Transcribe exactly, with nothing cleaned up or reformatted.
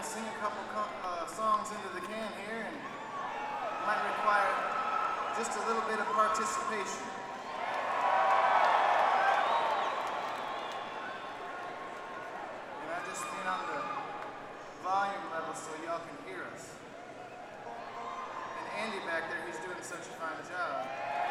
sing a couple uh, songs into the can here, and might require just a little bit of participation. And I just mean on the volume level so y'all can hear us. And Andy back there, he's doing such a fine job.